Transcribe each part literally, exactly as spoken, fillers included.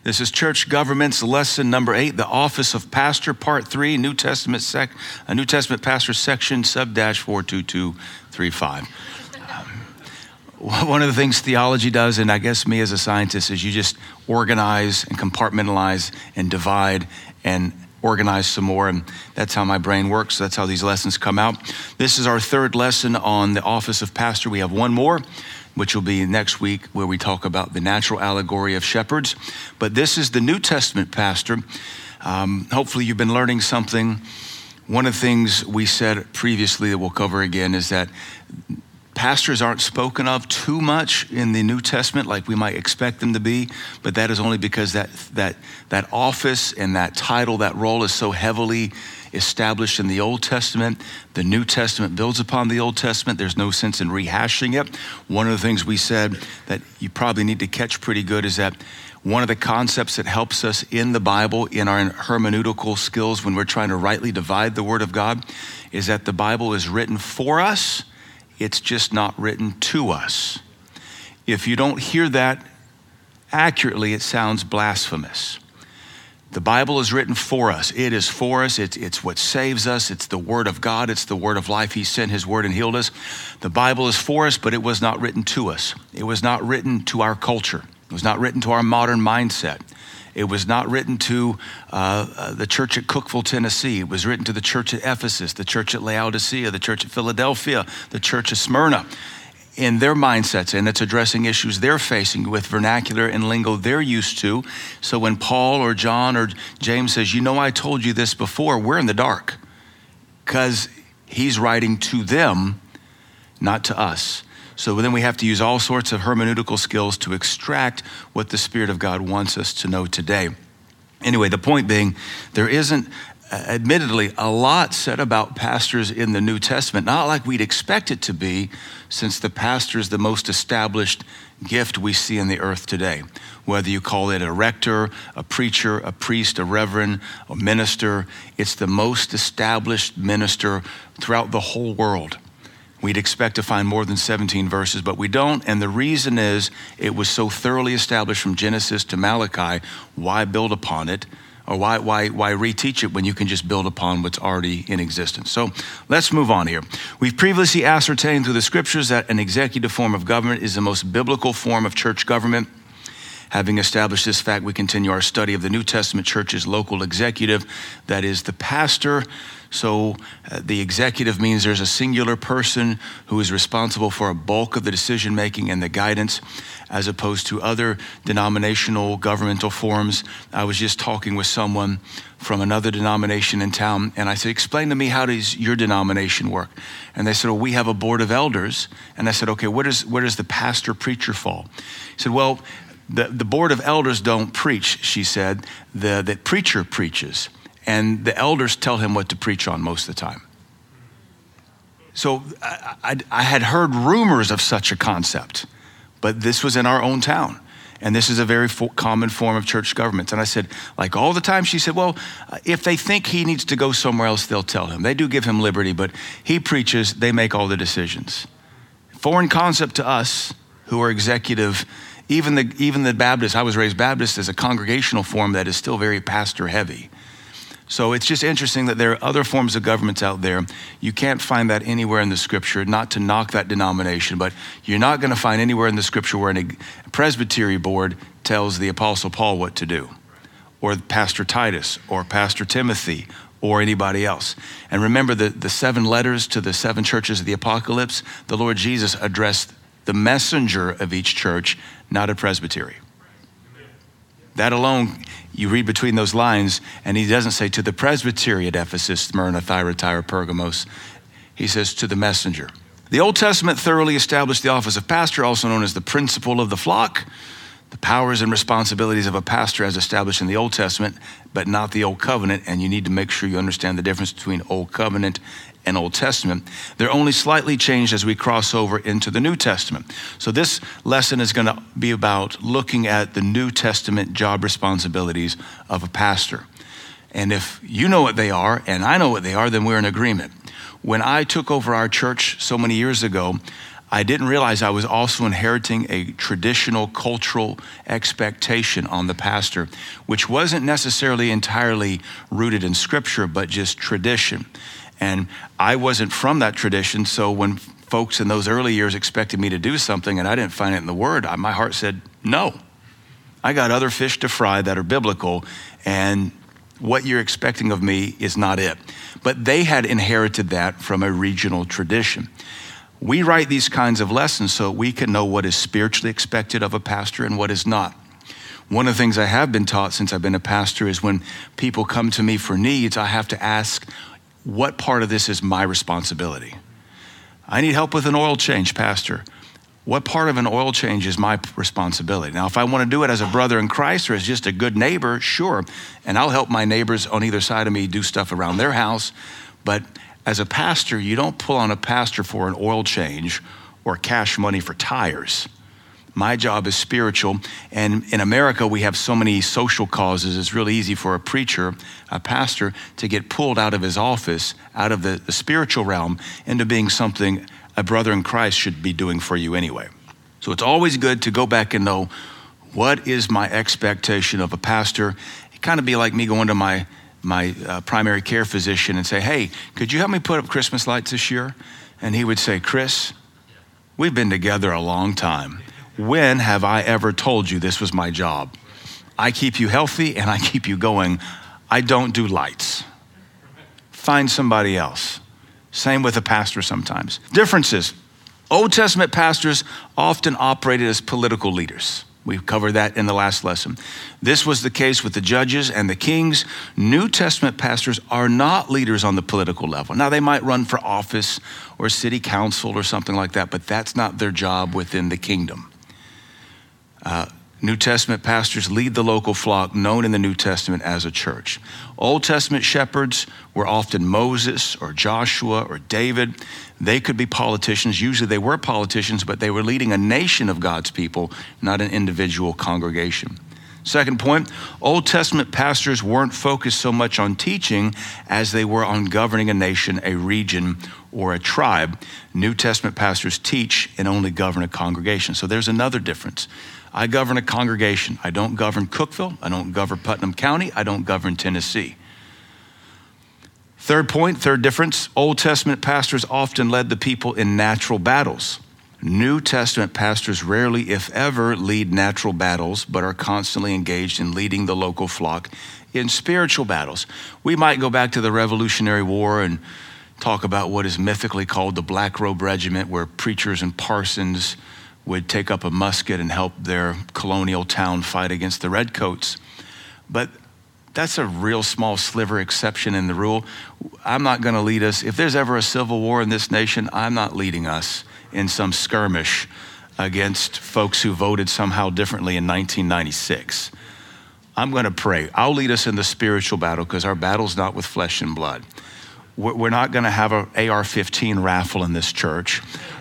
This is Church Government's lesson number eight, the office of pastor, part three, New Testament sec, a New Testament pastor section, sub dash four two two three five. Um, one of the things theology does, and I guess me as a scientist, is you just organize and compartmentalize and divide and organize some more, and that's how my brain works. That's how these lessons come out. This is our third lesson on the office of pastor. We have one more, which will be next week, where we talk about the natural allegory of shepherds. But this is the New Testament pastor. Um, hopefully you've been learning something. One of the things we said previously that we'll cover again is that pastors aren't spoken of too much in the New Testament like we might expect them to be, but that is only because that that that office and that title, that role is so heavily established in the Old Testament. The New Testament builds upon the Old Testament. There's no sense in rehashing it. One of the things we said that you probably need to catch pretty good is that one of the concepts that helps us in the Bible, in our hermeneutical skills when we're trying to rightly divide the Word of God, is that the Bible is written for us. It's just not written to us. If you don't hear that accurately, it sounds blasphemous. The Bible is written for us. It is for us. It's, it's what saves us. It's the Word of God. It's the Word of life. He sent His Word and healed us. The Bible is for us, but it was not written to us. It was not written to our culture. It was not written to our modern mindset. It was not written to uh, uh, the church at Cookeville, Tennessee. It was written to the church at Ephesus, the church at Laodicea, the church at Philadelphia, the church of Smyrna, in their mindsets, and it's addressing issues they're facing with vernacular and lingo they're used to. So when Paul or John or James says, you know, I told you this before, we're in the dark, because he's writing to them, not to us. So then we have to use all sorts of hermeneutical skills to extract what the Spirit of God wants us to know today. Anyway, the point being, there isn't uh, admittedly a lot said about pastors in the New Testament, not like we'd expect it to be, since the pastor is the most established gift we see in the earth today. Whether you call it a rector, a preacher, a priest, a reverend, a minister, it's the most established minister throughout the whole world. We'd expect to find more than seventeen verses, but we don't. And the reason is it was so thoroughly established from Genesis to Malachi. Why build upon it? Or why, why, why reteach it when you can just build upon what's already in existence? So let's move on here. We've previously ascertained through the scriptures that an executive form of government is the most biblical form of church government. Having established this fact, we continue our study of the New Testament church's local executive, that is the pastor. So uh, the executive means there's a singular person who is responsible for a bulk of the decision-making and the guidance, as opposed to other denominational governmental forms. I was just talking with someone from another denomination in town, and I said, explain to me, how does your denomination work? And they said, well, we have a board of elders. And I said, okay, where does, where does the pastor preacher fall? He said, well, the, the board of elders don't preach, she said. The, the preacher preaches. And the elders tell him what to preach on most of the time. So I, I, I had heard rumors of such a concept, but this was in our own town. And this is a very fo- common form of church government. And I said, like all the time, she said, well, if they think he needs to go somewhere else, they'll tell him. They do give him liberty, but he preaches, they make all the decisions. Foreign concept to us who are executive. Even the, even the Baptist, I was raised Baptist, as a congregational form that is still very pastor heavy. So it's just interesting that there are other forms of governments out there. You can't find that anywhere in the scripture, not to knock that denomination, but you're not going to find anywhere in the scripture where a presbytery board tells the Apostle Paul what to do, or Pastor Titus, or Pastor Timothy, or anybody else. And remember the, the seven letters to the seven churches of the apocalypse, the Lord Jesus addressed the messenger of each church, not a presbytery. That alone, you read between those lines, and he doesn't say to the presbytery at Ephesus, Smyrna, Thyatira, Pergamos. He says to the messenger. The Old Testament thoroughly established the office of pastor, also known as the principal of the flock. The powers and responsibilities of a pastor as established in the Old Testament, but not the Old Covenant. And you need to make sure you understand the difference between Old Covenant and Old Testament. They're only slightly changed as we cross over into the New Testament. So this lesson is going to be about looking at the New Testament job responsibilities of a pastor. And if you know what they are, and I know what they are, then we're in agreement. When I took over our church so many years ago, I didn't realize I was also inheriting a traditional cultural expectation on the pastor, which wasn't necessarily entirely rooted in scripture, but just tradition. And I wasn't from that tradition, so when folks in those early years expected me to do something and I didn't find it in the word, my heart said, no. I got other fish to fry that are biblical, and what you're expecting of me is not it. But they had inherited that from a regional tradition. We write these kinds of lessons so we can know what is spiritually expected of a pastor and what is not. One of the things I have been taught since I've been a pastor is when people come to me for needs, I have to ask, what part of this is my responsibility? I need help with an oil change, pastor. What part of an oil change is my responsibility? Now, if I want to do it as a brother in Christ or as just a good neighbor, sure. And I'll help my neighbors on either side of me do stuff around their house. But as a pastor, you don't pull on a pastor for an oil change or cash money for tires. My job is spiritual. And in America, we have so many social causes. It's really easy for a preacher, a pastor, to get pulled out of his office, out of the, the spiritual realm, into being something a brother in Christ should be doing for you anyway. So it's always good to go back and know, what is my expectation of a pastor? It kind of be like me going to my my uh, primary care physician and say, hey, could you help me put up Christmas lights this year? And he would say, Chris, we've been together a long time. When have I ever told you this was my job? I keep you healthy and I keep you going. I don't do lights. Find somebody else. Same with a pastor sometimes. Differences. Old Testament pastors often operated as political leaders. We covered that in the last lesson. This was the case with the judges and the kings. New Testament pastors are not leaders on the political level. Now, they might run for office or city council or something like that, but that's not their job within the kingdom. Uh, New Testament pastors lead the local flock known in the New Testament as a church. Old Testament shepherds were often Moses or Joshua or David. They could be politicians. Usually they were politicians, but they were leading a nation of God's people, not an individual congregation. Second point, Old Testament pastors weren't focused so much on teaching as they were on governing a nation, a region, or a tribe. New Testament pastors teach and only govern a congregation. So there's another difference. I govern a congregation. I don't govern Cookeville. I don't govern Putnam County. I don't govern Tennessee. Third point, third difference, Old Testament pastors often led the people in natural battles. New Testament pastors rarely, if ever, lead natural battles, but are constantly engaged in leading the local flock in spiritual battles. We might go back to the Revolutionary War and talk about what is mythically called the Black Robe Regiment, where preachers and parsons would take up a musket and help their colonial town fight against the redcoats. But that's a real small sliver exception in the rule. I'm not gonna lead us. If there's ever a civil war in this nation, I'm not leading us in some skirmish against folks who voted somehow differently in nineteen ninety-six. I'm gonna pray. I'll lead us in the spiritual battle because our battle's not with flesh and blood. We're not gonna have an A R fifteen raffle in this church.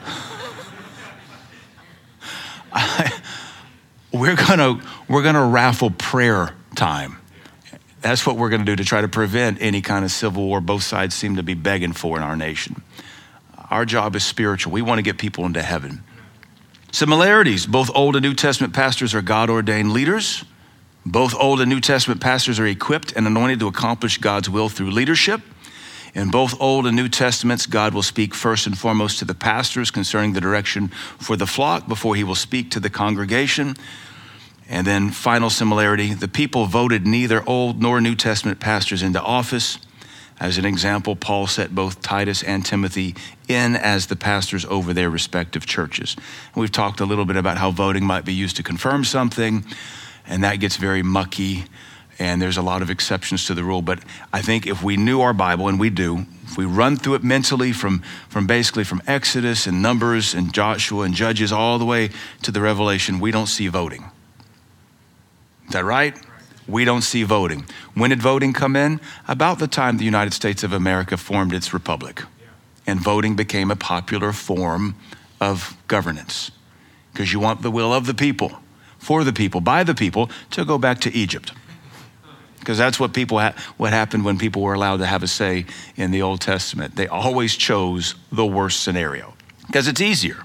I, we're gonna we're gonna raffle prayer time. That's what we're gonna do to try to prevent any kind of civil war both sides seem to be begging for in our nation. Our job is spiritual. We want to get people into heaven. Similarities. Both Old and New Testament pastors are God-ordained leaders. Both Old and New Testament pastors are equipped and anointed to accomplish God's will through leadership. In both Old and New Testaments, God will speak first and foremost to the pastors concerning the direction for the flock before he will speak to the congregation. And then final similarity, the people voted neither Old nor New Testament pastors into office. As an example, Paul set both Titus and Timothy in as the pastors over their respective churches. And we've talked a little bit about how voting might be used to confirm something, and that gets very mucky. And there's a lot of exceptions to the rule. But I think if we knew our Bible, and we do, if we run through it mentally from, from basically from Exodus and Numbers and Joshua and Judges all the way to the Revelation, we don't see voting. Is that right? We don't see voting. When did voting come in? About the time the United States of America formed its republic. And voting became a popular form of governance. Because you want the will of the people, for the people, by the people, to go back to Egypt. Because that's what people ha- what happened when people were allowed to have a say in the Old Testament. They always chose the worst scenario because it's easier.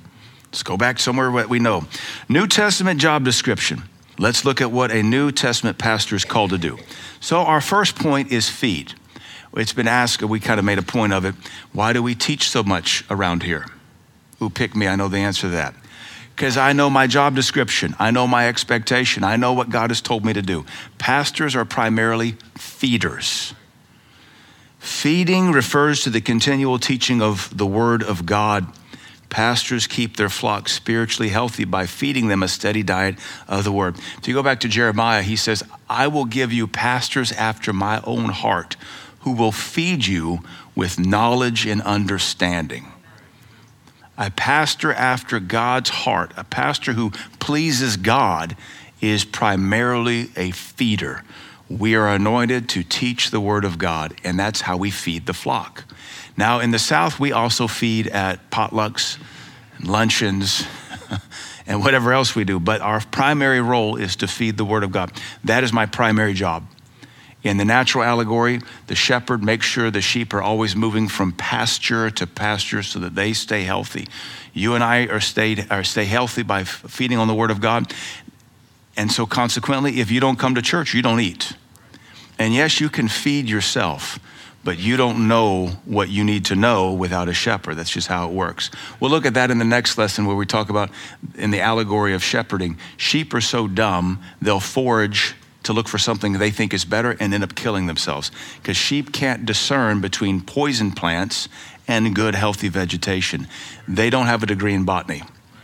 Let's go back somewhere what we know. New Testament job description. Let's look at what a New Testament pastor is called to do. So our first point is feed. It's been asked, we kind of made a point of it. Why do we teach so much around here? Who picked me? I know the answer to that. Because I know my job description. I know my expectation. I know what God has told me to do. Pastors are primarily feeders. Feeding refers to the continual teaching of the Word of God. Pastors keep their flock spiritually healthy by feeding them a steady diet of the Word. If you go back to Jeremiah, he says, I will give you pastors after my own heart who will feed you with knowledge and understanding. A pastor after God's heart, a pastor who pleases God, is primarily a feeder. We are anointed to teach the Word of God, and that's how we feed the flock. Now, in the South, we also feed at potlucks, and luncheons, and whatever else we do, but our primary role is to feed the Word of God. That is my primary job. In the natural allegory, the shepherd makes sure the sheep are always moving from pasture to pasture so that they stay healthy. You and I are stay, are stay healthy by feeding on the Word of God. And so consequently, if you don't come to church, you don't eat. And yes, you can feed yourself, but you don't know what you need to know without a shepherd. That's just how it works. We'll look at that in the next lesson where we talk about in the allegory of shepherding. Sheep are so dumb, they'll forage to look for something they think is better and end up killing themselves. Because sheep can't discern between poison plants and good, healthy vegetation. They don't have a degree in botany.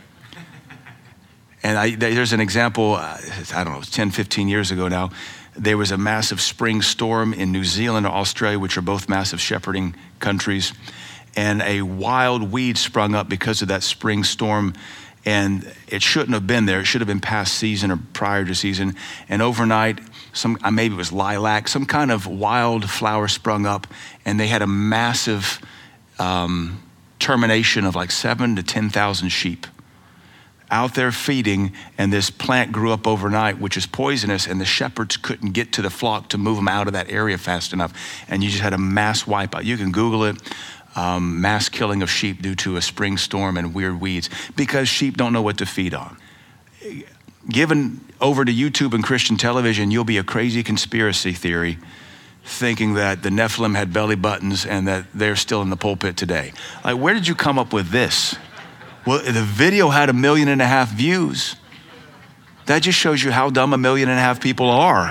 And I, there's an example, uh, I don't know, ten, fifteen years ago now, there was a massive spring storm in New Zealand or Australia, which are both massive shepherding countries. And a wild weed sprung up because of that spring storm. And it shouldn't have been there. It should have been past season or prior to season. And overnight, some maybe it was lilac, some kind of wild flower sprung up, and they had a massive um, termination of like seven to ten thousand sheep out there feeding, and this plant grew up overnight, which is poisonous, and the shepherds couldn't get to the flock to move them out of that area fast enough. And you just had a mass wipeout. You can Google it. Um, mass killing of sheep due to a spring storm and weird weeds because sheep don't know what to feed on. Given over to YouTube and Christian television, you'll be a crazy conspiracy theory thinking that the Nephilim had belly buttons and that they're still in the pulpit today. Like, where did you come up with this? Well, the video had a million and a half views. That just shows you how dumb a million and a half people are.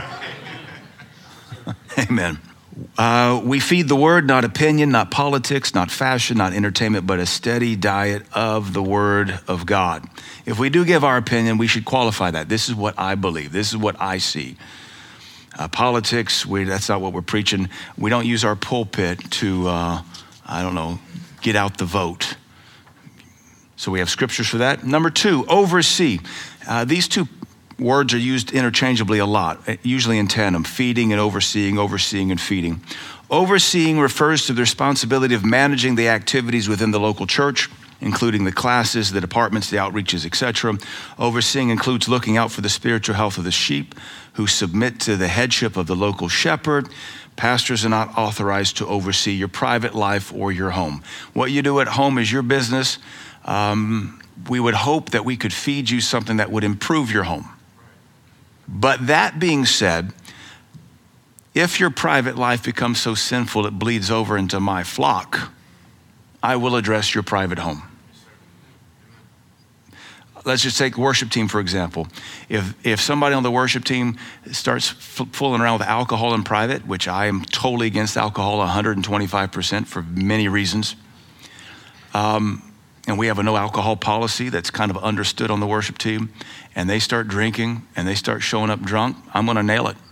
Amen. Uh, we feed the Word, not opinion, not politics, not fashion, not entertainment, but a steady diet of the Word of God. If we do give our opinion, we should qualify that. This is what I believe. This is what I see. Uh, politics, we, that's not what we're preaching. We don't use our pulpit to, uh, I don't know, get out the vote. So we have scriptures for that. Number two, oversee. Uh, these two words are used interchangeably a lot, usually in tandem, feeding and overseeing, overseeing and feeding. Overseeing refers to the responsibility of managing the activities within the local church, including the classes, the departments, the outreaches, et cetera. Overseeing includes looking out for the spiritual health of the sheep who submit to the headship of the local shepherd. Pastors are not authorized to oversee your private life or your home. What you do at home is your business. Um, we would hope that we could feed you something that would improve your home. But that being said, if your private life becomes so sinful it bleeds over into my flock, I will address your private home. Let's just take worship team, for example. If if somebody on the worship team starts f- fooling around with alcohol in private, which I am totally against alcohol one hundred twenty-five percent for many reasons, um, and we have a no alcohol policy that's kind of understood on the worship team, and they start drinking and they start showing up drunk, I'm going to nail it.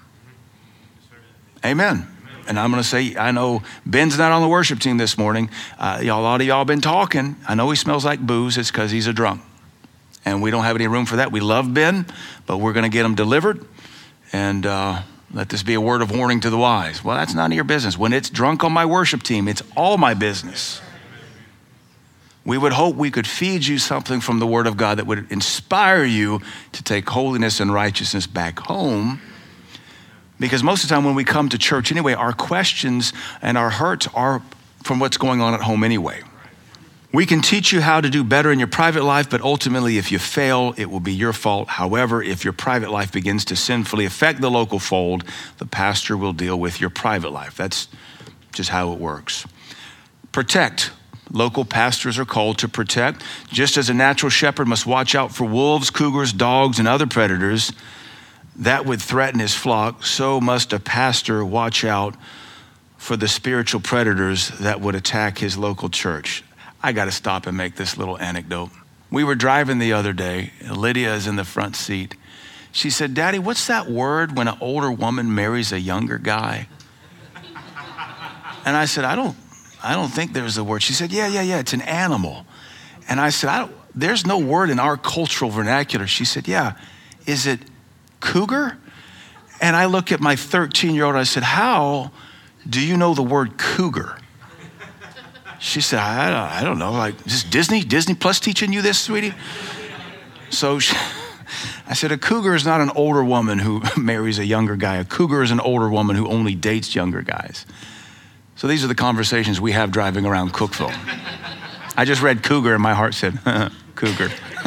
Amen. And I'm going to say, I know Ben's not on the worship team this morning. Uh, y'all, a lot of y'all been talking. I know he smells like booze. It's because he's a drunk. And we don't have any room for that. We love Ben, but we're going to get him delivered. And uh, let this be a word of warning to the wise. Well, that's none of your business. When it's drunk on my worship team, it's all my business. We would hope we could feed you something from the Word of God that would inspire you to take holiness and righteousness back home. Because most of the time when we come to church anyway, our questions and our hurts are from what's going on at home anyway. We can teach you how to do better in your private life, but ultimately if you fail, it will be your fault. However, if your private life begins to sinfully affect the local fold, the pastor will deal with your private life. That's just how it works. Protect. Local pastors are called to protect. Just as a natural shepherd must watch out for wolves, cougars, dogs, and other predators that would threaten his flock, so must a pastor watch out for the spiritual predators that would attack his local church. I got to stop and make this little anecdote. We were driving the other day. Lydia is in the front seat. She said, "Daddy, what's that word when an older woman marries a younger guy?" And I said, I don't, I don't think there's a word. She said, yeah, yeah, yeah, it's an animal. And I said, I don't, there's no word in our cultural vernacular. She said, yeah, is it cougar? And I look at my thirteen-year-old, I said, how do you know the word cougar? She said, I don't, I don't know, like, is this Disney? Disney Plus teaching you this, sweetie? So she, I said, a cougar is not an older woman who marries a younger guy. A cougar is an older woman who only dates younger guys. So these are the conversations we have driving around Cookeville. I just read cougar and my heart said, cougar.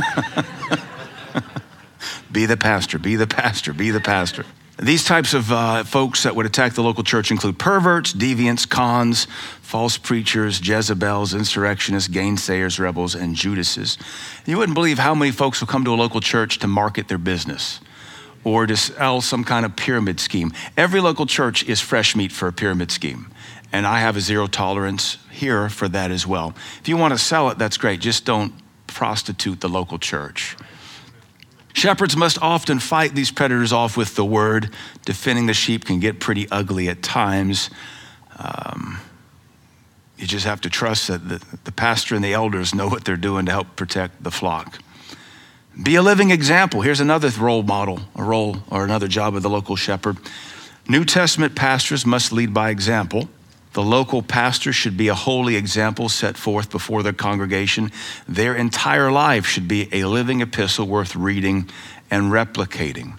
Be the pastor, be the pastor, be the pastor. These types of uh, folks that would attack the local church include perverts, deviants, cons, false preachers, Jezebels, insurrectionists, gainsayers, rebels, and Judases. You wouldn't believe how many folks will come to a local church to market their business or to sell some kind of pyramid scheme. Every local church is fresh meat for a pyramid scheme. And I have a zero tolerance here for that as well. If you want to sell it, that's great. Just don't prostitute the local church. Shepherds must often fight these predators off with the word. Defending the sheep can get pretty ugly at times. Um, you just have to trust that the, the pastor and the elders know what they're doing to help protect the flock. Be a living example. Here's another role model, a role or another job of the local shepherd. New Testament pastors must lead by example. The local pastor should be a holy example set forth before their congregation. Their entire life should be a living epistle worth reading and replicating.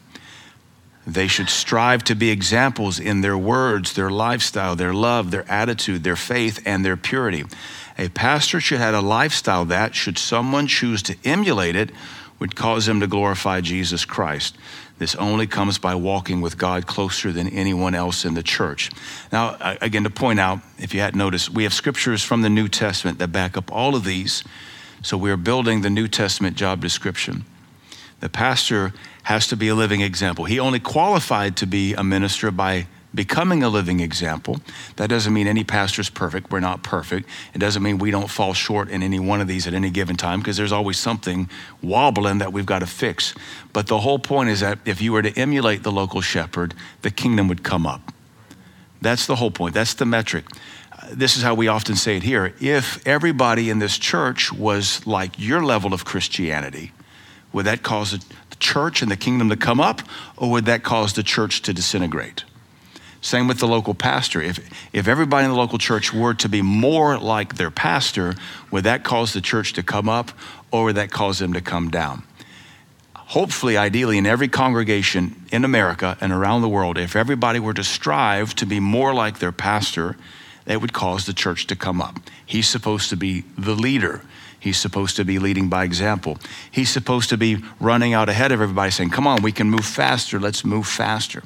They should strive to be examples in their words, their lifestyle, their love, their attitude, their faith, and their purity. A pastor should have a lifestyle that, should someone choose to emulate it, would cause them to glorify Jesus Christ. This only comes by walking with God closer than anyone else in the church. Now, again, to point out, if you hadn't noticed, we have scriptures from the New Testament that back up all of these. So we're building the New Testament job description. The pastor has to be a living example. He only qualified to be a minister by becoming a living example. That doesn't mean any pastor is perfect. We're not perfect. It doesn't mean we don't fall short in any one of these at any given time, because there's always something wobbling that we've got to fix. But the whole point is that if you were to emulate the local shepherd, the kingdom would come up. That's the whole point. That's the metric. Uh, this is how we often say it here. If everybody in this church was like your level of Christianity, would that cause the church and the kingdom to come up, or would that cause the church to disintegrate? Same with the local pastor. If if everybody in the local church were to be more like their pastor, would that cause the church to come up, or would that cause them to come down? Hopefully, ideally, in every congregation in America and around the world, if everybody were to strive to be more like their pastor, it would cause the church to come up. He's supposed to be the leader. He's supposed to be leading by example. He's supposed to be running out ahead of everybody saying, come on, we can move faster. Let's move faster.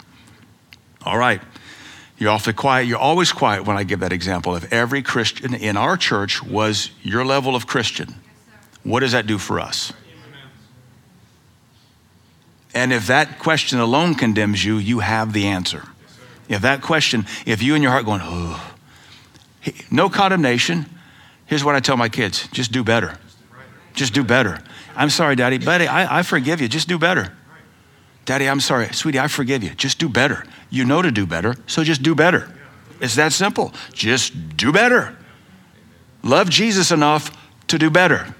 All right. You're awfully quiet. You're always quiet when I give that example. If every Christian in our church was your level of Christian, what does that do for us? And if that question alone condemns you, you have the answer. If that question, if you in your heart going, oh, no condemnation. Here's what I tell my kids, just do better. Just do better. I'm sorry, Daddy. Buddy, I, I forgive you. Just do better. Daddy, I'm sorry. Sweetie, I forgive you. Just do better. You know to do better, so just do better. It's that simple. Just do better. Love Jesus enough to do better.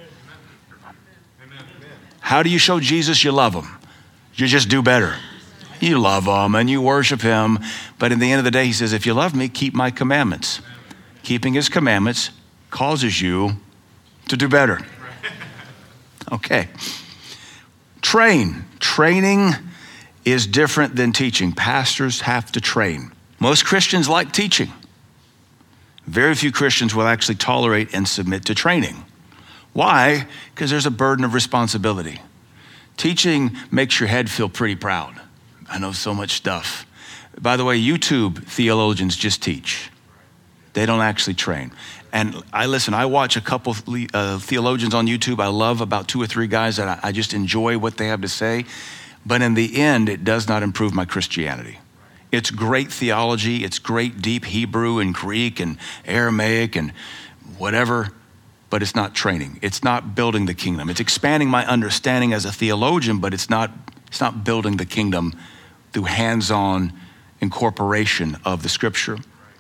How do you show Jesus you love him? You just do better. You love him and you worship him. But in the end of the day, he says, if you love me, keep my commandments. Keeping his commandments causes you to do better. Okay. Train. Training is different than teaching. Pastors have to train. Most Christians like teaching. Very few Christians will actually tolerate and submit to training. Why? Because there's a burden of responsibility. Teaching makes your head feel pretty proud. I know so much stuff. By the way, YouTube theologians just teach. They don't actually train. And I listen, I watch a couple uh, theologians on YouTube. I love about two or three guys that I, I just enjoy what they have to say. But in the end, it does not improve my Christianity. It's great theology. It's great deep Hebrew and Greek and Aramaic and whatever, but it's not training. It's not building the kingdom. It's expanding my understanding as a theologian, but it's not, it's not building the kingdom through hands-on incorporation of the scripture.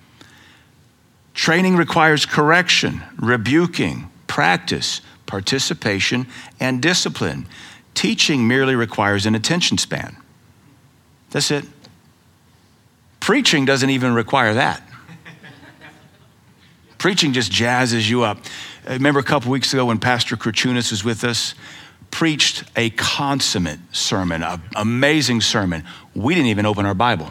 Training requires correction, rebuking, practice, participation, and discipline. Teaching merely requires an attention span. That's it. Preaching doesn't even require that. Preaching just jazzes you up. I remember a couple weeks ago when Pastor Kirchunas was with us, preached a consummate sermon, an amazing sermon. We didn't even open our Bible.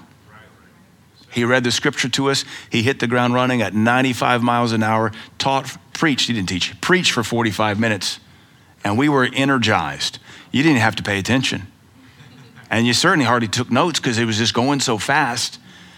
He read the scripture to us. He hit the ground running at ninety-five miles an hour, taught, preached, he didn't teach, preached for forty-five minutes. And we were energized. You didn't have to pay attention. And you certainly hardly took notes because it was just going so fast.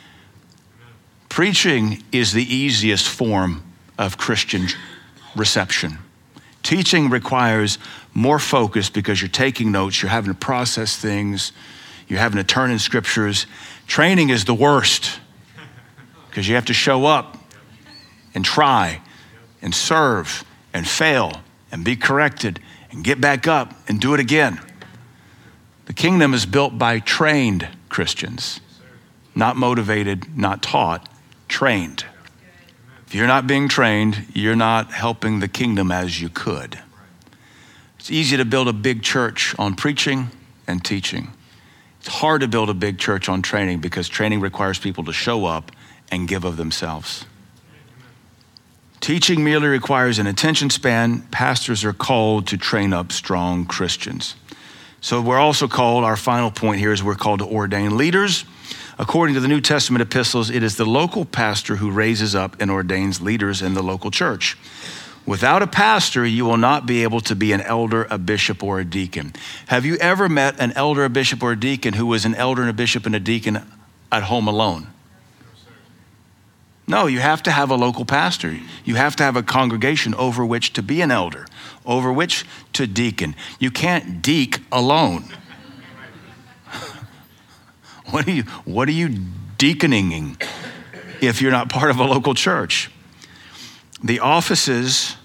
Preaching is the easiest form of Christian reception. Teaching requires more focus because you're taking notes, you're having to process things, you're having to turn in scriptures. Training is the worst because you have to show up and try and serve and fail and be corrected and get back up and do it again. The kingdom is built by trained Christians, not motivated, not taught, trained. If you're not being trained, you're not helping the kingdom as you could. It's easy to build a big church on preaching and teaching. It's hard to build a big church on training because training requires people to show up and give of themselves. Teaching merely requires an attention span. Pastors are called to train up strong Christians. So we're also called, our final point here is we're called to ordain leaders. According to the New Testament epistles, it is the local pastor who raises up and ordains leaders in the local church. Without a pastor, you will not be able to be an elder, a bishop, or a deacon. Have you ever met an elder, a bishop, or a deacon who was an elder and a bishop and a deacon at home alone? No, you have to have a local pastor. You have to have a congregation over which to be an elder, over which to deacon. You can't deek alone. What are you, what are you deaconing if you're not part of a local church? The offices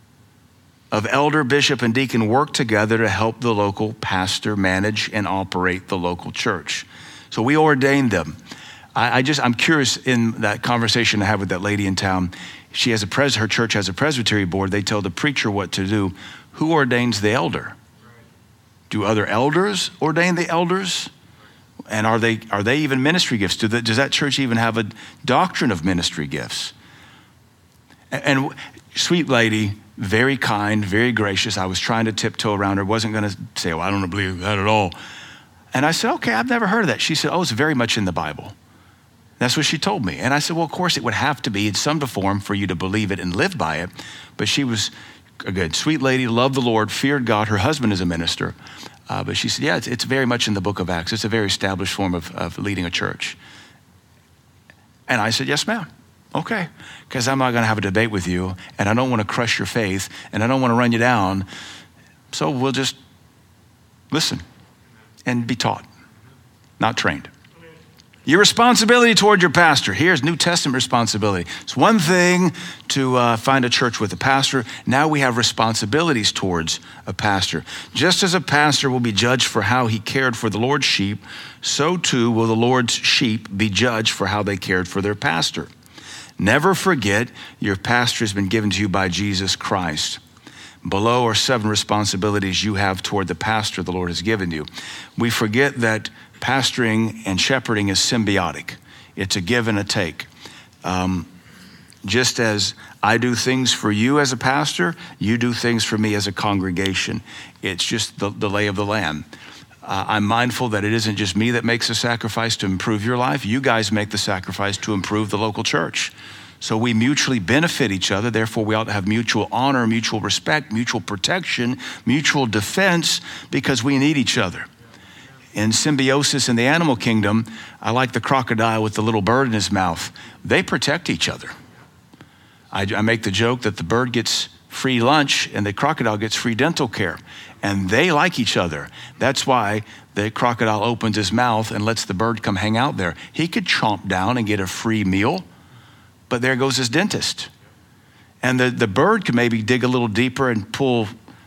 of elder, bishop, and deacon work together to help the local pastor manage and operate the local church. So we ordained them. I, I just, I'm curious in that conversation I had with that lady in town. She has a pres, her church has a presbytery board. They tell the preacher what to do. Who ordains the elder? Do other elders ordain the elders? And are they are they even ministry gifts? Do the, does that church even have a doctrine of ministry gifts? And, and sweet lady, very kind, very gracious. I was trying to tiptoe around her. Wasn't going to say, well, I don't believe that at all. And I said, okay, I've never heard of that. She said, oh, it's very much in the Bible. That's what she told me. And I said, well, of course it would have to be in some form for you to believe it and live by it. But she was a good, sweet lady, loved the Lord, feared God. Her husband is a minister. Uh, but she said, yeah, it's, it's very much in the book of Acts. It's a very established form of, of leading a church. And I said, yes, ma'am. Okay. Because I'm not going to have a debate with you, and I don't want to crush your faith, and I don't want to run you down. So we'll just listen and be taught, not trained. Your responsibility toward your pastor. Here's New Testament responsibility. It's one thing to uh, find a church with a pastor. Now we have responsibilities towards a pastor. Just as a pastor will be judged for how he cared for the Lord's sheep, so too will the Lord's sheep be judged for how they cared for their pastor. Never forget your pastor has been given to you by Jesus Christ. Below are seven responsibilities you have toward the pastor the Lord has given you. We forget that pastoring and shepherding is symbiotic. It's a give and a take. Um, just as I do things for you as a pastor, you do things for me as a congregation. It's just the, the lay of the land. Uh, I'm mindful that it isn't just me that makes the sacrifice to improve your life. You guys make the sacrifice to improve the local church. So we mutually benefit each other. Therefore, we ought to have mutual honor, mutual respect, mutual protection, mutual defense, because we need each other. In symbiosis in the animal kingdom, I like the crocodile with the little bird in his mouth. They protect each other. I, I make the joke that the bird gets free lunch and the crocodile gets free dental care. And they like each other. That's why the crocodile opens his mouth and lets the bird come hang out there. He could chomp down and get a free meal, but there goes his dentist. And the, the bird could maybe dig a little deeper and pull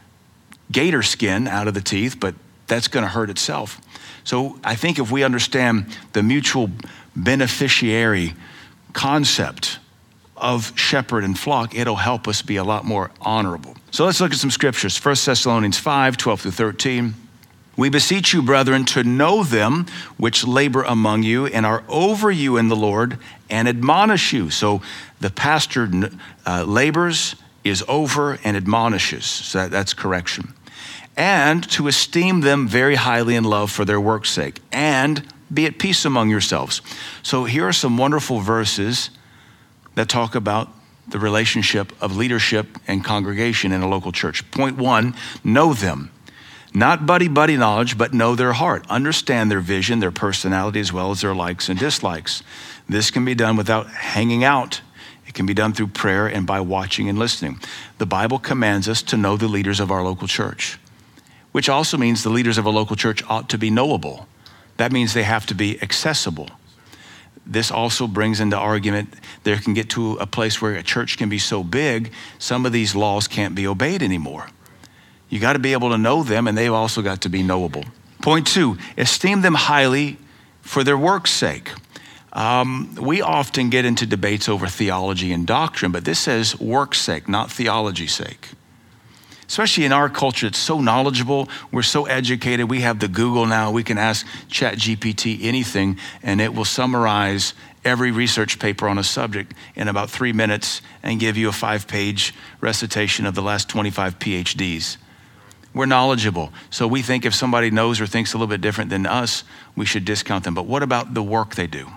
gator skin out of the teeth, but that's gonna hurt itself. So I think if we understand the mutual beneficiary concept of shepherd and flock, it'll help us be a lot more honorable. So let's look at some scriptures. First Thessalonians five, twelve through thirteen. We beseech you, brethren, to know them which labor among you and are over you in the Lord and admonish you. So the pastor uh, labors, is over, and admonishes. So that, that's correction. And to esteem them very highly in love for their work's sake, and be at peace among yourselves. So here are some wonderful verses that talk about the relationship of leadership and congregation in a local church. Point one, know them. Not buddy-buddy knowledge, but know their heart. Understand their vision, their personality, as well as their likes and dislikes. This can be done without hanging out. It can be done through prayer and by watching and listening. The Bible commands us to know the leaders of our local church, which also means the leaders of a local church ought to be knowable. That means they have to be accessible. This also brings into argument, there can get to a place where a church can be so big, some of these laws can't be obeyed anymore. You got to be able to know them, and they've also got to be knowable. Point two, esteem them highly for their work's sake. Um, we often get into debates over theology and doctrine, but this says work's sake, not theology's sake. Especially in our culture, it's so knowledgeable. We're so educated. We have the Google now. We can ask Chat G P T anything, and it will summarize every research paper on a subject in about three minutes and give you a five-page recitation of the last twenty-five P H Ds. We're knowledgeable. So we think if somebody knows or thinks a little bit different than us, we should discount them. But what about the work they do?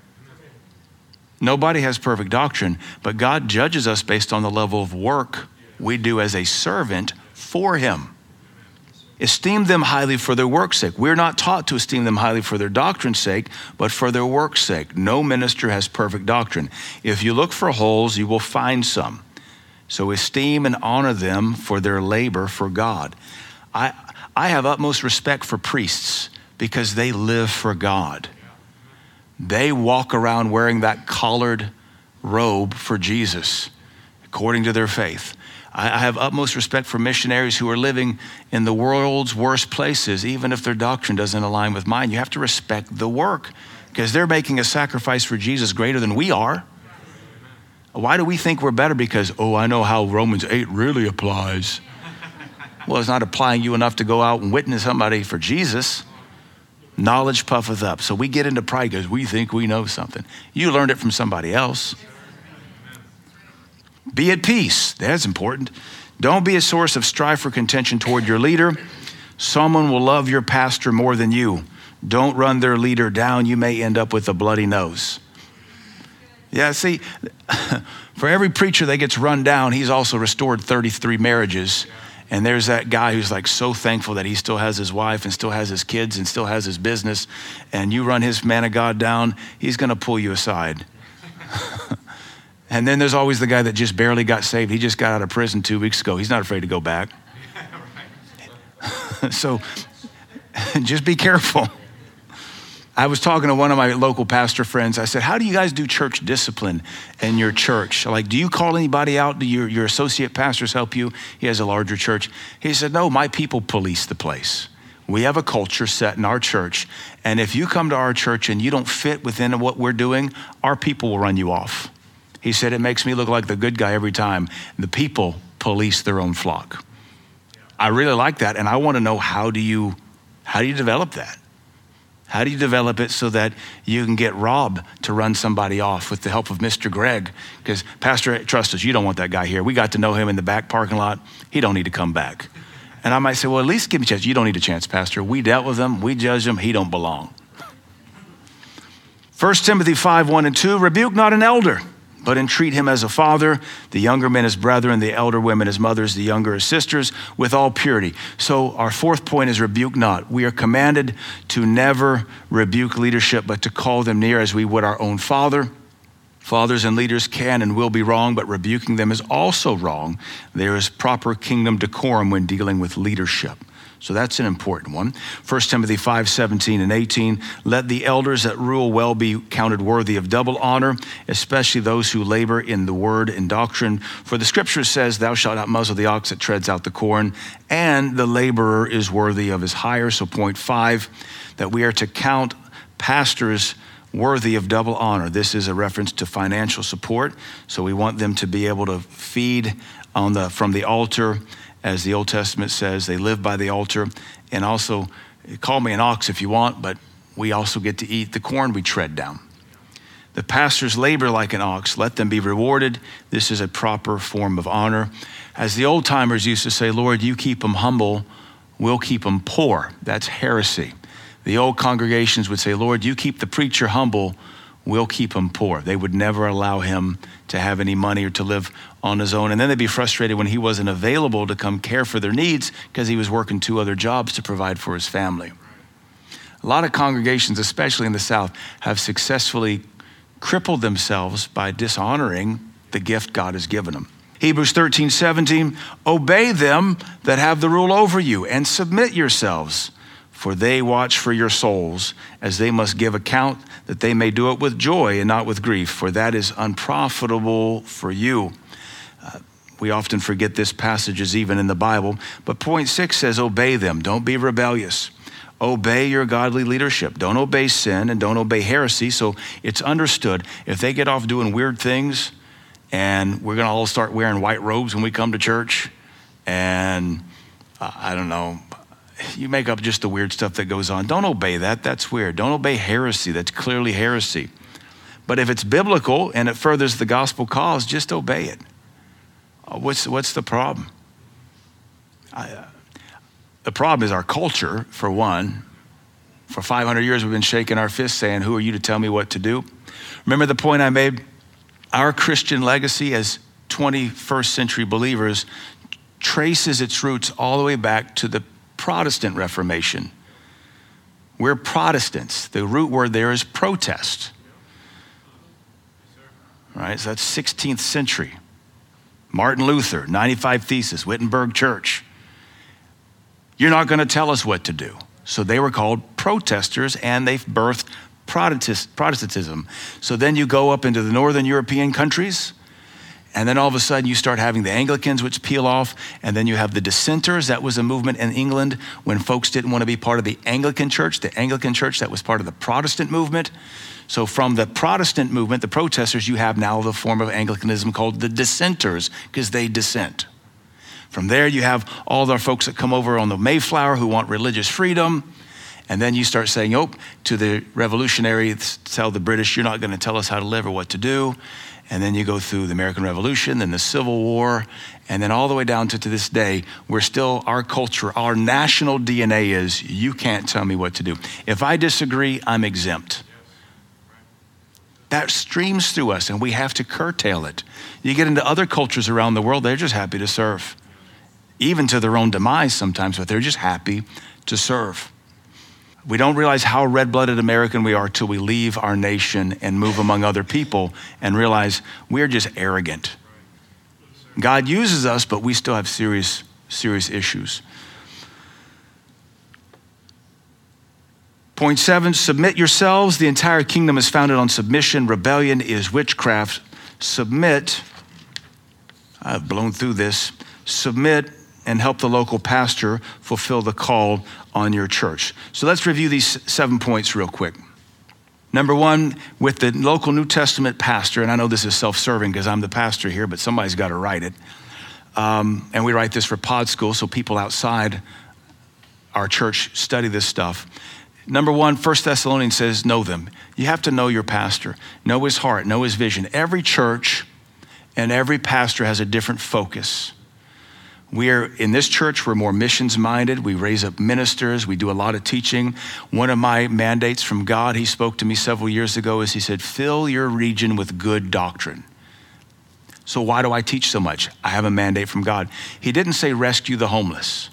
Nobody has perfect doctrine, but God judges us based on the level of work we do as a servant for him. Esteem them highly for their work's sake. We're not taught to esteem them highly for their doctrine's sake, but for their work's sake. No minister has perfect doctrine. If you look for holes, you will find some. So esteem and honor them for their labor for God. I, I have utmost respect for priests because they live for God. They walk around wearing that collared robe for Jesus, according to their faith. I have utmost respect for missionaries who are living in the world's worst places, even if their doctrine doesn't align with mine. You have to respect the work because they're making a sacrifice for Jesus greater than we are. Why do we think we're better? Because, oh, I know how Romans eight really applies. Well, it's not applying you enough to go out and witness somebody for Jesus. Knowledge puffeth up. So we get into pride because we think we know something. You learned it from somebody else. Be at peace. That's important. Don't be a source of strife or contention toward your leader. Someone will love your pastor more than you. Don't run their leader down. You may end up with a bloody nose. Yeah, see, for every preacher that gets run down, he's also restored thirty-three marriages. And there's that guy who's like so thankful that he still has his wife and still has his kids and still has his business. And you run his man of God down, he's going to pull you aside. And then there's always the guy that just barely got saved. He just got out of prison two weeks ago. He's not afraid to go back. So just be careful. I was talking to one of my local pastor friends. I said, how do you guys do church discipline in your church? Like, do you call anybody out? Do your, your associate pastors help you? He has a larger church. He said, no, my people police the place. We have a culture set in our church. And if you come to our church and you don't fit within what we're doing, our people will run you off. He said, it makes me look like the good guy every time. The people police their own flock. I really like that. And I want to know, how do you, how do you develop that? How do you develop it so that you can get Rob to run somebody off with the help of Mister Greg? Because Pastor, trust us, you don't want that guy here. We got to know him in the back parking lot. He don't need to come back. And I might say, well, at least give me a chance. You don't need a chance, Pastor. We dealt with him. We judged him. He don't belong. First Timothy five, one and two, rebuke not an elder, But entreat him as a father, the younger men as brethren, the elder women as mothers, the younger as sisters, with all purity. So our fourth point is rebuke not. We are commanded to never rebuke leadership, but to call them near as we would our own father. Fathers and leaders can and will be wrong, but rebuking them is also wrong. There is proper kingdom decorum when dealing with leadership. So that's an important one. First Timothy five, seventeen and eighteen, let the elders that rule well be counted worthy of double honor, especially those who labor in the word and doctrine. For the scripture says, thou shalt not muzzle the ox that treads out the corn, and the laborer is worthy of his hire. So point five, that we are to count pastors worthy of double honor. This is a reference to financial support. So we want them to be able to feed on the from the altar. As the Old Testament says, they live by the altar. And also, call me an ox if you want, but we also get to eat the corn we tread down. The pastors labor like an ox. Let them be rewarded. This is a proper form of honor. As the old timers used to say, Lord, you keep them humble, we'll keep them poor. That's heresy. The old congregations would say, Lord, you keep the preacher humble, we'll keep him poor. They would never allow him to have any money or to live on his own. And then they'd be frustrated when he wasn't available to come care for their needs because he was working two other jobs to provide for his family. A lot of congregations, especially in the South, have successfully crippled themselves by dishonoring the gift God has given them. Hebrews thirteen, seventeen, obey them that have the rule over you and submit yourselves, for they watch for your souls, as they must give account, that they may do it with joy and not with grief, for that is unprofitable for you. Uh, we often forget this passage is even in the Bible, but point six says, obey them. Don't be rebellious. Obey your godly leadership. Don't obey sin and don't obey heresy. So it's understood if they get off doing weird things and we're going to all start wearing white robes when we come to church, and uh, I don't know, you make up just the weird stuff that goes on. Don't obey that. That's weird. Don't obey heresy. That's clearly heresy. But if it's biblical and it furthers the gospel cause, just obey it. What's what's the problem? I, uh, the problem is our culture, for one. For five hundred years, we've been shaking our fists saying, who are you to tell me what to do? Remember the point I made? Our Christian legacy as twenty-first century believers traces its roots all the way back to the Protestant Reformation. We're Protestants. The root word there is protest. Right, so that's sixteenth century. Martin Luther, ninety-five Theses, Wittenberg Church. You're not going to tell us what to do. So they were called protesters, and they've birthed Protestantism. So then you go up into the northern European countries, and then all of a sudden you start having the Anglicans, which peel off, and then you have the dissenters. That was a movement in England when folks didn't want to be part of the Anglican church. The Anglican church, that was part of the Protestant movement. So from the Protestant movement, the protesters, you have now the form of Anglicanism called the dissenters, because they dissent. From there, you have all the folks that come over on the Mayflower who want religious freedom. And then you start saying, oh, to the revolutionaries, tell the British, you're not going to tell us how to live or what to do. And then you go through the American Revolution, then the Civil War, and then all the way down to, to this day, we're still, our culture, our national D N A is, you can't tell me what to do. If I disagree, I'm exempt. That streams through us, and we have to curtail it. You get into other cultures around the world, they're just happy to serve. Even to their own demise sometimes, but they're just happy to serve. We don't realize how red-blooded American we are till we leave our nation and move among other people and realize we're just arrogant. God uses us, but we still have serious, serious issues. Point seven, submit yourselves. The entire kingdom is founded on submission. Rebellion is witchcraft. Submit, I've blown through this, submit and help the local pastor fulfill the call on your church. So let's review these seven points real quick. Number one, with the local New Testament pastor, and I know this is self-serving because I'm the pastor here, but somebody's got to write it. Um, and we write this for Pod School, so people outside our church study this stuff. Number one, First Thessalonians says, know them. You have to know your pastor, know his heart, know his vision. Every church and every pastor has a different focus. We are, in this church, we're more missions-minded. We raise up ministers. We do a lot of teaching. One of my mandates from God, he spoke to me several years ago, is he said, fill your region with good doctrine. So why do I teach so much? I have a mandate from God. He didn't say rescue the homeless.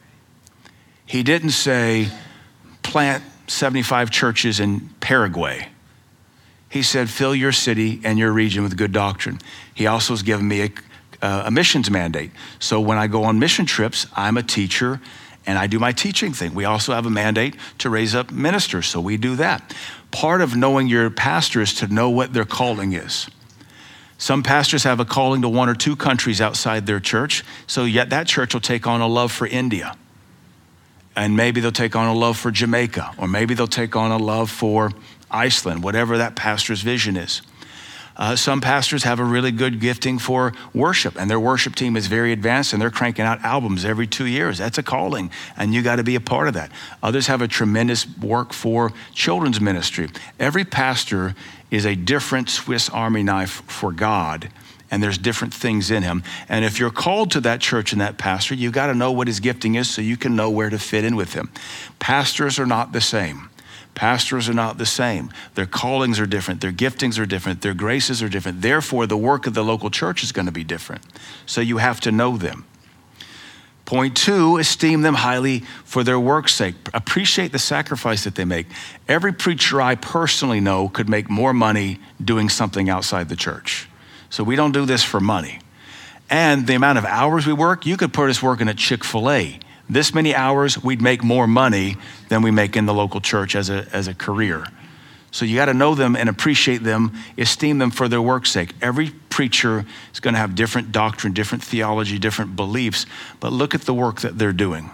He didn't say plant seventy-five churches in Paraguay. He said fill your city and your region with good doctrine. He also has given me a, uh, a missions mandate. So when I go on mission trips, I'm a teacher and I do my teaching thing. We also have a mandate to raise up ministers, so we do that. Part of knowing your pastor is to know what their calling is. Some pastors have a calling to one or two countries outside their church, so yet that church will take on a love for India. And maybe they'll take on a love for Jamaica, or maybe they'll take on a love for Iceland, whatever that pastor's vision is. Uh, some pastors have a really good gifting for worship, and their worship team is very advanced, and they're cranking out albums every two years. That's a calling, and you got to be a part of that. Others have a tremendous work for children's ministry. Every pastor is a different Swiss Army knife for God, and there's different things in him. And if you're called to that church and that pastor, you got to know what his gifting is so you can know where to fit in with him. Pastors are not the same. Pastors are not the same. Their callings are different. Their giftings are different. Their graces are different. Therefore, the work of the local church is going to be different. So you have to know them. Point two, esteem them highly for their work's sake. Appreciate the sacrifice that they make. Every preacher I personally know could make more money doing something outside the church. So we don't do this for money. And the amount of hours we work, you could put us working at Chick-fil-A. This many hours, we'd make more money than we make in the local church as a, as a career. So you got to know them and appreciate them, esteem them for their work's sake. Every preacher is going to have different doctrine, different theology, different beliefs, but look at the work that they're doing.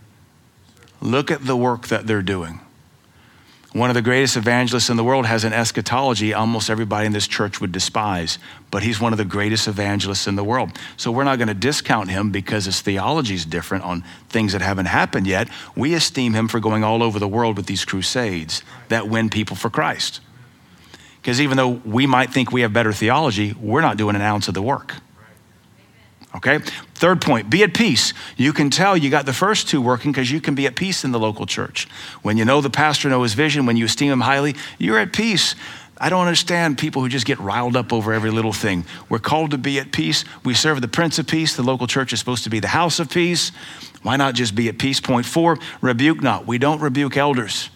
Look at the work that they're doing. One of the greatest evangelists in the world has an eschatology almost everybody in this church would despise, but he's one of the greatest evangelists in the world. So we're not going to discount him because his theology is different on things that haven't happened yet. We esteem him for going all over the world with these crusades that win people for Christ. Because even though we might think we have better theology, we're not doing an ounce of the work. Okay? Third point, be at peace. You can tell you got the first two working because you can be at peace in the local church. When you know the pastor, know his vision, when you esteem him highly, you're at peace. I don't understand people who just get riled up over every little thing. We're called to be at peace. We serve the Prince of Peace. The local church is supposed to be the house of peace. Why not just be at peace? Point four, rebuke not. We don't rebuke elders.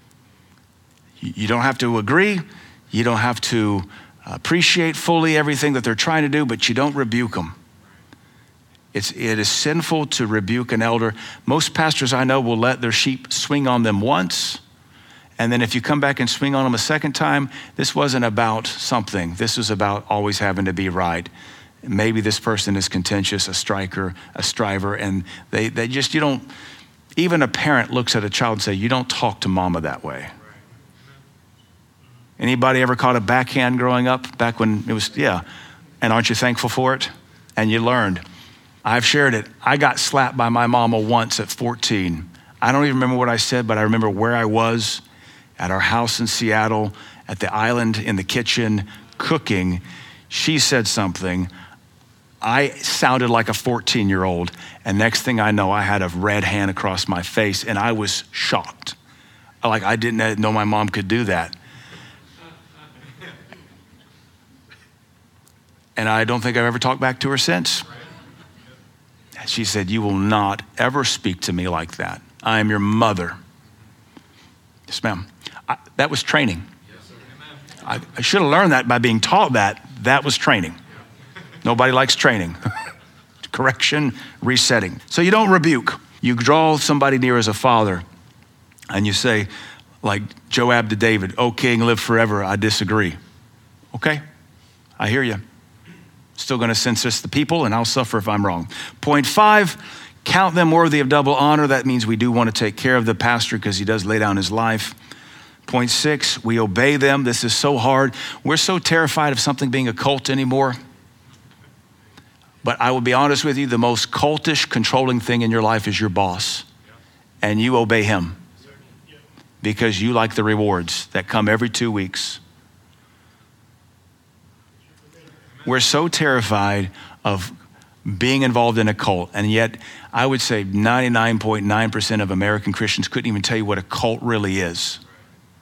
You don't have to agree. You don't have to appreciate fully everything that they're trying to do, but you don't rebuke them. It's, it is sinful to rebuke an elder. Most pastors I know will let their sheep swing on them once, and then if you come back and swing on them a second time, this wasn't about something. This was about always having to be right. Maybe this person is contentious, a striker, a striver, and they, they just, you don't, even a parent looks at a child and say, you don't talk to mama that way. Anybody ever caught a backhand growing up back when it was, yeah, and aren't you thankful for it? And you learned. I've shared it. I got slapped by my mama once at fourteen. I don't even remember what I said, but I remember where I was at our house in Seattle, at the island in the kitchen, cooking. She said something. I sounded like a fourteen-year-old, and next thing I know, I had a red hand across my face, and I was shocked. Like, I didn't know my mom could do that. And I don't think I've ever talked back to her since. She said, you will not ever speak to me like that. I am your mother. Yes, ma'am. I, that was training. Yes, I, I should have learned that by being taught that. That was training. Nobody likes training. Correction, resetting. So you don't rebuke. You draw somebody near as a father and you say, like Joab to David, "O king, live forever." I disagree. Okay, I hear you. Still going to census the people, and I'll suffer if I'm wrong. Point five, count them worthy of double honor. That means we do want to take care of the pastor because he does lay down his life. Point six, we obey them. This is so hard. We're so terrified of something being a cult anymore. But I will be honest with you, the most cultish, controlling thing in your life is your boss. And you obey him because you like the rewards that come every two weeks. We're so terrified of being involved in a cult, and yet I would say ninety-nine point nine percent of American Christians couldn't even tell you what a cult really is.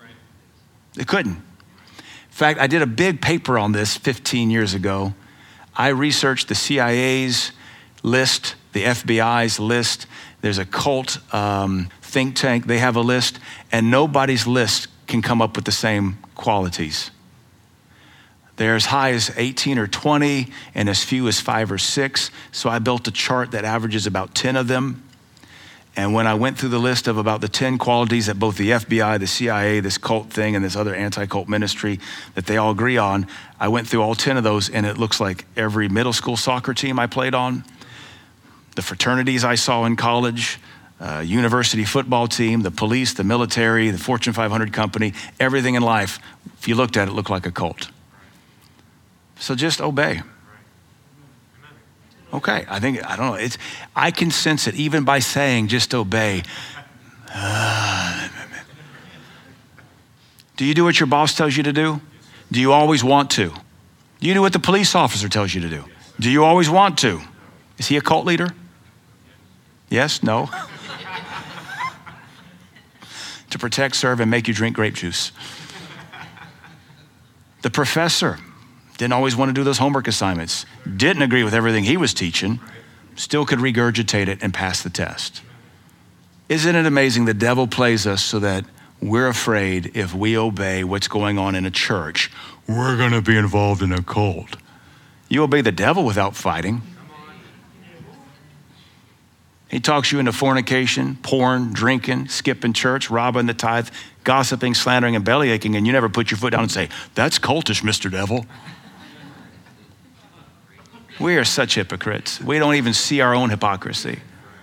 They couldn't. In fact, I did a big paper on this fifteen years ago. I researched the C I A's list, the F B I's list. There's a cult um, think tank. They have a list, and nobody's list can come up with the same qualities. They're as high as eighteen or twenty and as few as five or six. So I built a chart that averages about ten of them. And when I went through the list of about the ten qualities that both the F B I, the C I A, this cult thing, and this other anti-cult ministry that they all agree on, I went through all ten of those, and it looks like every middle school soccer team I played on, the fraternities I saw in college, uh, university football team, the police, the military, the Fortune five hundred company, everything in life, if you looked at it, looked like a cult. So just obey. Okay, I think, I don't know, it's, I can sense it even by saying just obey. Do you do what your boss tells you to do? Do you always want to? Do you do what the police officer tells you to do? Do you always want to? Is he a cult leader? Yes, no? To protect, serve, and make you drink grape juice. The professor didn't always want to do those homework assignments, didn't agree with everything he was teaching, still could regurgitate it and pass the test. Isn't it amazing the devil plays us so that we're afraid if we obey what's going on in a church, we're going to be involved in a cult. You obey the devil without fighting. He talks you into fornication, porn, drinking, skipping church, robbing the tithe, gossiping, slandering, and belly aching, and you never put your foot down and say, that's cultish, Mister Devil. We are such hypocrites. We don't even see our own hypocrisy.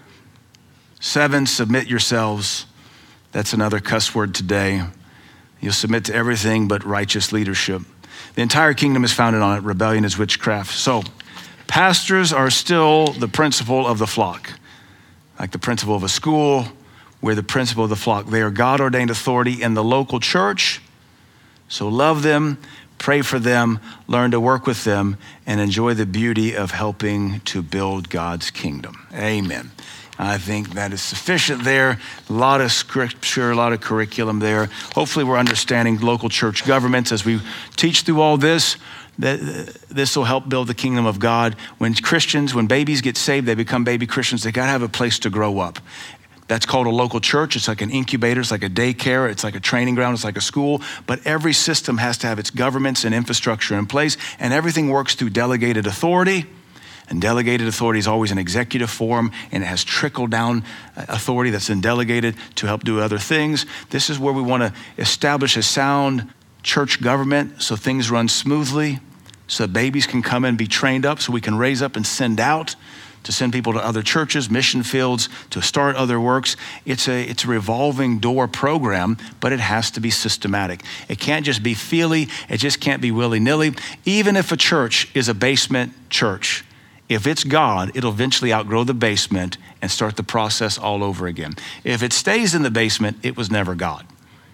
Seven, submit yourselves. That's another cuss word today. You'll submit to everything but righteous leadership. The entire kingdom is founded on it. Rebellion is witchcraft. So pastors are still the principal of the flock. Like the principal of a school, we're the principal of the flock. They are God-ordained authority in the local church. So love them, pray for them, learn to work with them, and enjoy the beauty of helping to build God's kingdom. Amen. I think that is sufficient there. A lot of scripture, a lot of curriculum there. Hopefully we're understanding local church governments as we teach through all this. That this will help build the kingdom of God. When Christians, when babies get saved, they become baby Christians. They got to have a place to grow up. That's called a local church. It's like an incubator. It's like a daycare. It's like a training ground. It's like a school. But every system has to have its governments and infrastructure in place. And everything works through delegated authority. And delegated authority is always an executive form, and it has trickle-down authority that's then delegated to help do other things. This is where we want to establish a sound church government so things run smoothly, so babies can come and be trained up, so we can raise up and send out to send people to other churches, mission fields, to start other works. It's a, it's a revolving door program, but it has to be systematic. It can't just be feely. It just can't be willy-nilly. Even if a church is a basement church, if it's God, it'll eventually outgrow the basement and start the process all over again. If it stays in the basement, it was never God.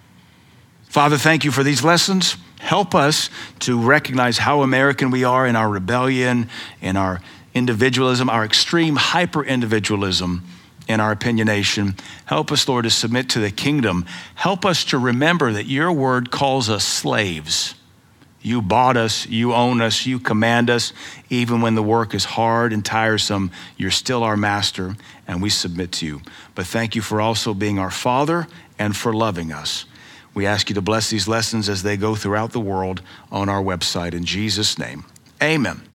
Father, thank you for these lessons. Help us to recognize how American we are in our rebellion, in our individualism, our extreme hyper-individualism, in our opinionation. Help us, Lord, to submit to the kingdom. Help us to remember that your word calls us slaves. You bought us, you own us, you command us. Even when the work is hard and tiresome, you're still our master, and we submit to you. But thank you for also being our Father and for loving us. We ask you to bless these lessons as they go throughout the world on our website. In Jesus' name, amen.